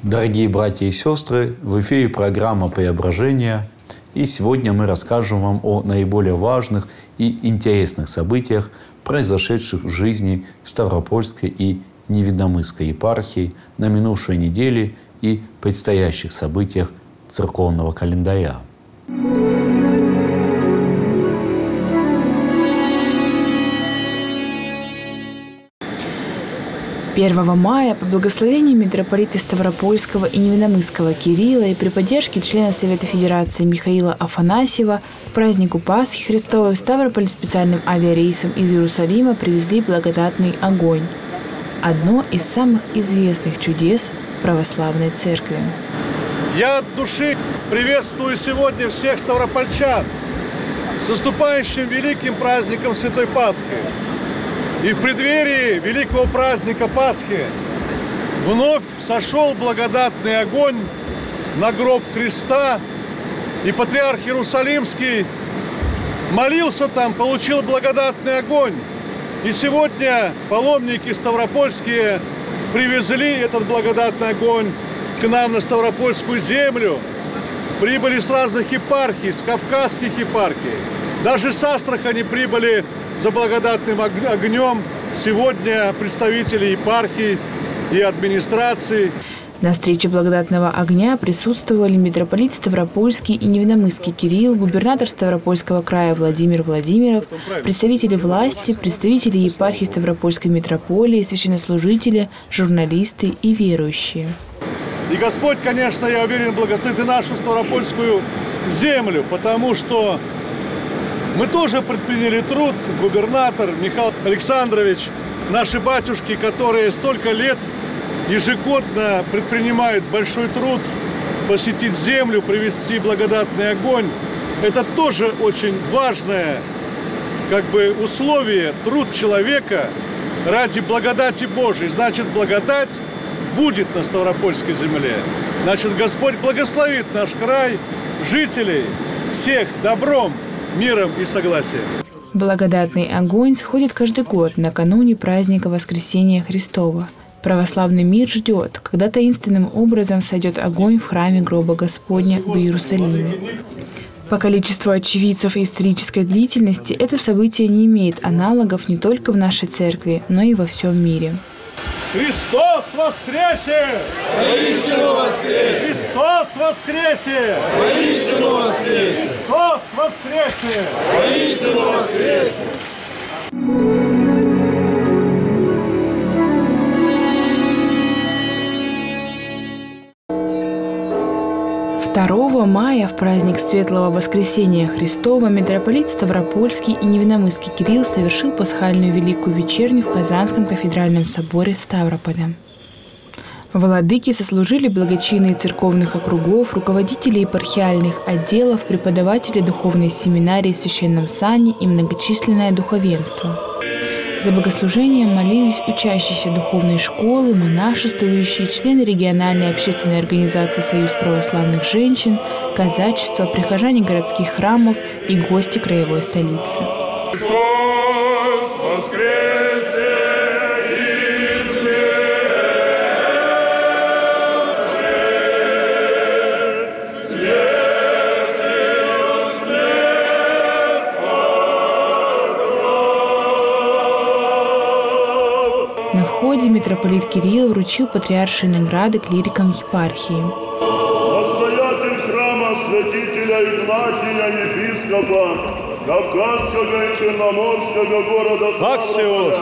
Дорогие братья и сестры, в эфире программа «Преображение». И сегодня мы расскажем вам о наиболее важных и интересных событиях, произошедших в жизни Ставропольской и Невинномысской епархии на минувшей неделе и предстоящих событиях церковного календаря. 1 мая по благословению митрополита Ставропольского и Невинномысского Кирилла и при поддержке члена Совета Федерации Михаила Афанасьева к празднику Пасхи Христовой в Ставрополь специальным авиарейсом из Иерусалима привезли благодатный огонь – одно из самых известных чудес православной церкви. Я от души приветствую сегодня всех ставропольчан с наступающим великим праздником Святой Пасхи. И в преддверии великого праздника Пасхи вновь сошел благодатный огонь на гроб Христа, и патриарх Иерусалимский молился там, получил благодатный огонь. И сегодня паломники ставропольские привезли этот благодатный огонь к нам на Ставропольскую землю. Прибыли с разных епархий, с кавказских епархий. Даже с Астрахани прибыли за благодатным огнем сегодня представители епархий и администрации. На встрече благодатного огня присутствовали митрополит Ставропольский и Невинномысский Кирилл, губернатор Ставропольского края Владимир Владимиров, представители власти, представители епархии Ставропольской митрополии, священнослужители, журналисты и верующие. И Господь, конечно, я уверен, благословит и нашу Ставропольскую землю, потому что мы тоже предприняли труд, губернатор Михаил Александрович, наши батюшки, которые столько лет ежегодно предпринимают большой труд посетить землю, привести благодатный огонь. Это тоже очень важное условие, труд человека ради благодати Божией. Значит, благодать будет на Ставропольской земле. Значит, Господь благословит наш край, жителей, всех добром, миром и согласием. Благодатный огонь сходит каждый год накануне праздника Воскресения Христова. Православный мир ждет, когда таинственным образом сойдет огонь в храме гроба Господня в Иерусалиме. По количеству очевидцев и исторической длительности это событие не имеет аналогов не только в нашей церкви, но и во всем мире. Христос воскресе! Воистину воскресе! Христос воскресе! Воистину воскресе! Христос воскресе! Воистину воскресе! 2 мая в праздник Светлого Воскресения Христова митрополит Ставропольский и Невинномысский Кирилл совершил пасхальную Великую Вечерню в Казанском кафедральном соборе Ставрополя. Владыки сослужили благочинные церковных округов, руководители епархиальных отделов, преподаватели духовной семинарии в Священном Сане и многочисленное духовенство. За богослужением молились учащиеся духовной школы, монашествующие, члены региональной общественной организации «Союз православных женщин», казачество, прихожане городских храмов и гости краевой столицы. Христос воскресе! На входе митрополит Кирилл вручил патриаршие награды клирикам епархии. Настоятель храма святителя Игнатия, епископа Кавказского и Черноморского города Ставрополя,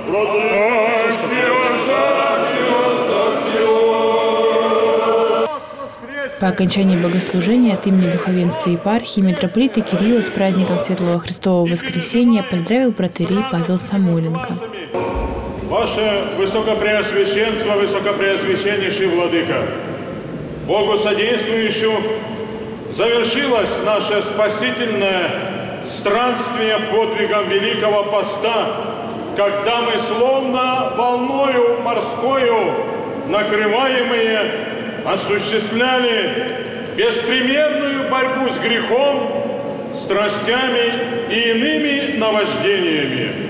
По окончании богослужения от имени духовенства епархии митрополита Кирилла с праздником Светлого Христового Воскресения поздравил протоиерей Павел Самойленко. Ваше Высокопреосвященство, Высокопреосвященнейший Владыка, Богу содействующему, завершилось наше спасительное странствие подвигом Великого Поста, когда мы словно волною морскою накрываемые осуществляли беспримерную борьбу с грехом, страстями и иными наваждениями.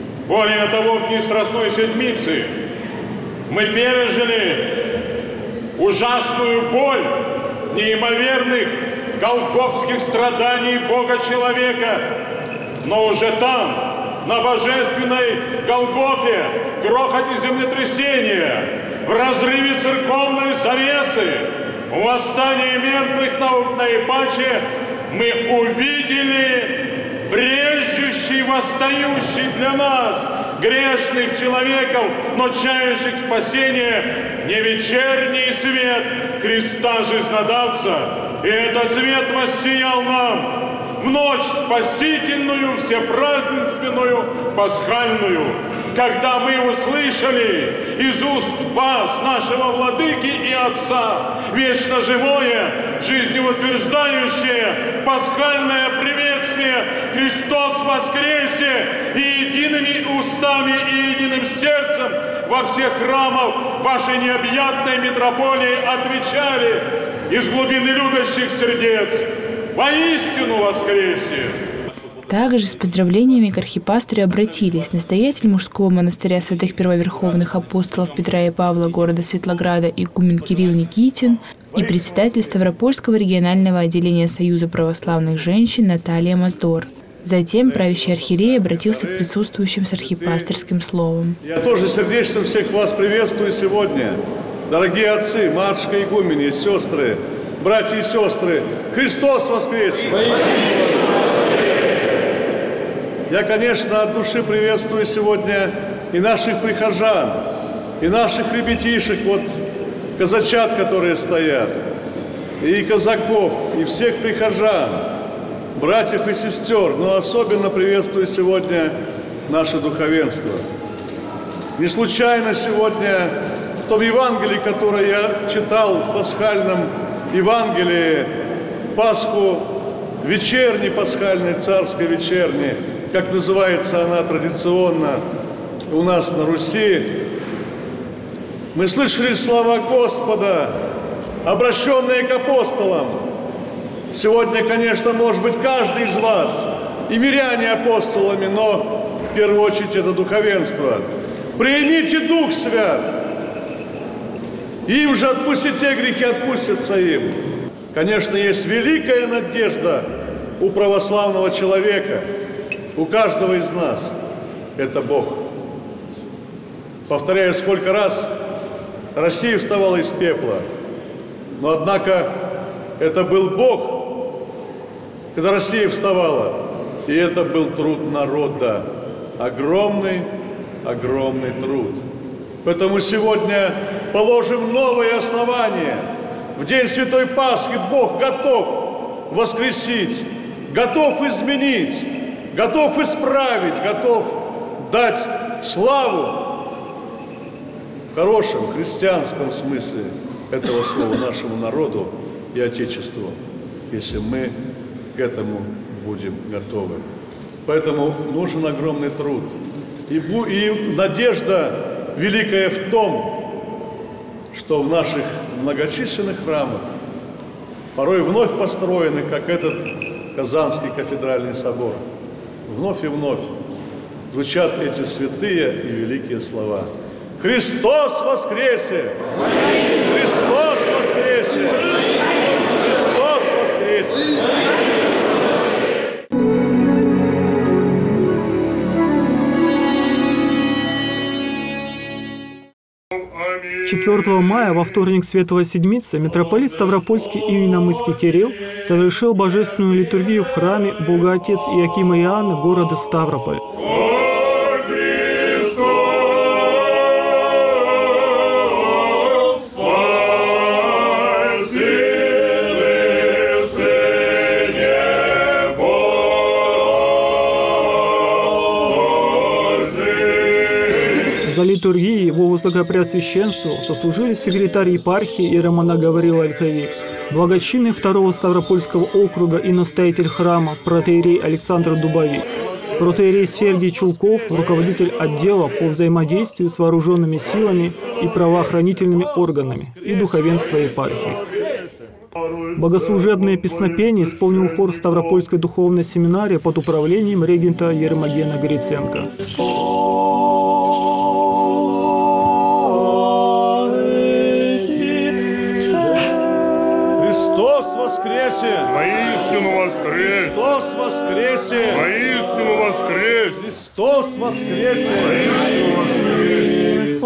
Более того, в дни Страстной Седмицы мы пережили ужасную боль неимоверных голгофских страданий Бога-человека. Но уже там, на божественной Голгофе, грохоте землетрясения, в разрыве церковной завесы, в восстании мертвых на Ипаче мы увидели брежущий, восстающий для нас, грешных человеков, но чающих спасения, не вечерний свет Христа Жизнодавца. И этот свет воссиял нам в ночь спасительную, всепразднественную, пасхальную, когда мы услышали из уст вас, нашего Владыки и Отца, вечно живое, жизнеутверждающее, пасхальное приветствие «Христос воскресе!» и едиными устами и единым сердцем во всех храмах вашей необъятной митрополии отвечали из глубины любящих сердец: «Воистину воскресе!» Также с поздравлениями к архипастырю обратились настоятель мужского монастыря святых первоверховных апостолов Петра и Павла города Светлограда игумен Кирилл Никитин и председатель Ставропольского регионального отделения Союза православных женщин Наталья Моздор. Затем правящий архиерей обратился к присутствующим с архипастырским словом. Я тоже сердечно всех вас приветствую сегодня. Дорогие отцы, матушка игумени, сестры, братья и сестры, Христос воскресе! Я, конечно, от души приветствую сегодня и наших прихожан, и наших ребятишек, вот казачат, которые стоят, и казаков, и всех прихожан, братьев и сестер, но особенно приветствую сегодня наше духовенство. Не случайно сегодня в том Евангелии, которое я читал, в пасхальном Евангелии, в Пасху, вечерней пасхальной, царской вечерней, как называется она традиционно у нас на Руси, мы слышали слова Господа, обращенные к апостолам. Сегодня, конечно, может быть, каждый из вас и миряне апостолами, но в первую очередь это духовенство. «Примите Дух Свят, им же отпустите грехи, отпустятся им». Конечно, есть великая надежда у православного человека, у каждого из нас. Это Бог. Повторяю, сколько раз Россия вставала из пепла, но однако это был Бог, когда Россия вставала, и это был труд народа, огромный, огромный труд. Поэтому сегодня положим новые основания. В день Святой Пасхи Бог готов воскресить, готов изменить, готов исправить, готов дать славу в хорошем христианском смысле этого слова нашему народу и Отечеству, если мы к этому будем готовы. Поэтому нужен огромный труд. И надежда великая в том, что в наших многочисленных храмах, порой вновь построенных, как этот Казанский кафедральный собор, вновь и вновь звучат эти святые и великие слова. Христос воскресе! Христос воскресе! Христос воскресе! 4 мая, во вторник Светлой Седмицы, митрополит Ставропольский и Невиномысский Кирилл совершил божественную литургию в храме Богоотец Иакима и Иоанна города Ставрополь. За литургией его высокопреосвященству сослужили секретарь епархии иеромонах Гавриил Ольховик, благочинный 2-го Ставропольского округа и настоятель храма протоиерей Александр Дубовик, протоиерей Сергий Чулков, руководитель отдела по взаимодействию с вооруженными силами и правоохранительными органами и духовенство епархии. Богослужебное песнопение исполнил хор Ставропольской духовной семинарии под управлением регента Ермогена Гриценко. воскресе! Воистину воскрес! Христос воскресе! Воистину воскрес! Христос воскресе! Воистину воскрес!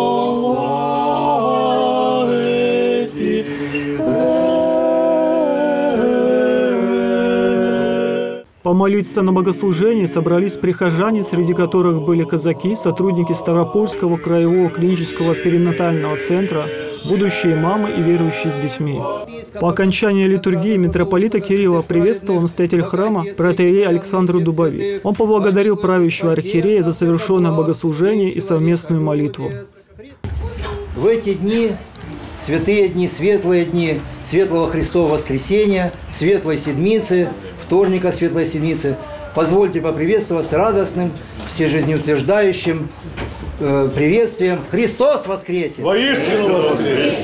Помолиться на богослужении собрались прихожане, среди которых были казаки, сотрудники Ставропольского краевого клинического перинатального центра, будущие мамы и верующие с детьми. По окончании литургии митрополита Кирилла приветствовал настоятель храма протоиерей Александр Дубовик. Он поблагодарил правящего архиерея за совершенное богослужение и совместную молитву. В эти дни, святые дни, светлые дни Светлого Христова Воскресения, Светлой Седмицы, вторника Светлой Седмицы, позвольте поприветствовать с радостным, всежизнеутверждающим приветствием «Христос воскресе!» Воистину воскресе!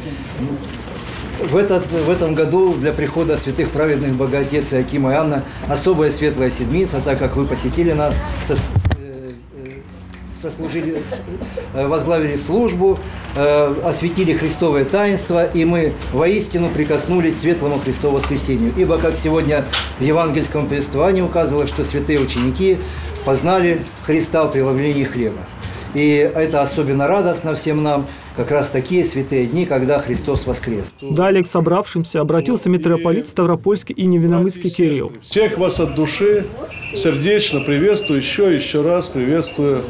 В этом году для прихода святых праведных Богоотец Иоакима и Анна особая Светлая Седмица, так как вы посетили нас, возглавили службу, осветили Христовое таинство, и мы воистину прикоснулись к Светлому Христову Воскресению. Ибо, как сегодня в евангельском повествовании указывалось, что святые ученики познали Христа в преломлении хлеба. И это особенно радостно всем нам, как раз такие святые дни, когда Христос воскрес. Далее к собравшимся обратился митрополит Ставропольский и Невиномысский Кирилл. Всех вас от души сердечно приветствую, еще раз приветствую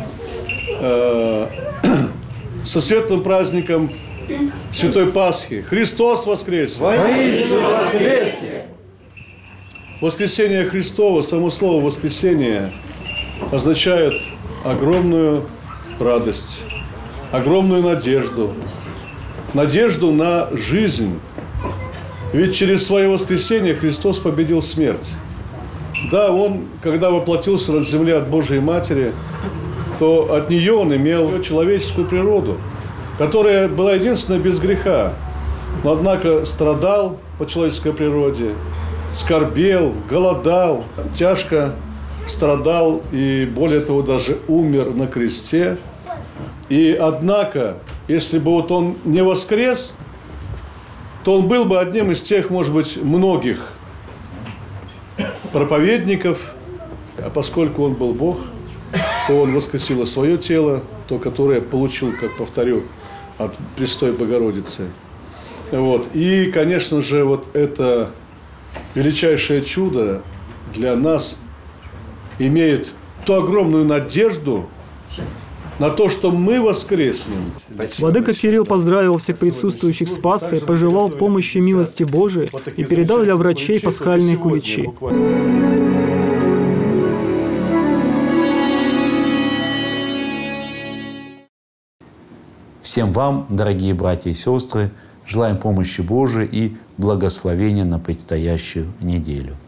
со светлым праздником Святой Пасхи. Христос воскресе! Воистину воскресе! Воскресение Христово, само слово «воскресение» означает огромную радость, огромную надежду, надежду на жизнь. Ведь через свое воскресение Христос победил смерть. Да, Он, когда воплотился на земле от Божией Матери, то от нее Он имел человеческую природу, которая была единственная без греха, но, однако, страдал по человеческой природе, скорбел, голодал, тяжко страдал и, более того, даже умер на кресте. И, однако, если бы вот Он не воскрес, то Он был бы одним из тех, может быть, многих проповедников, а поскольку Он был Бог, то Он воскресил свое тело, то, которое получил, как повторю, от Престой Богородицы. Вот. И, конечно же, вот это величайшее чудо для нас имеет ту огромную надежду на то, что мы воскреснем. Владыка Кирилл поздравил всех присутствующих с Пасхой, пожелал помощи и милости Божией и передал для врачей пасхальные куличи. Всем вам, дорогие братья и сестры, желаем помощи Божией и благословения на предстоящую неделю.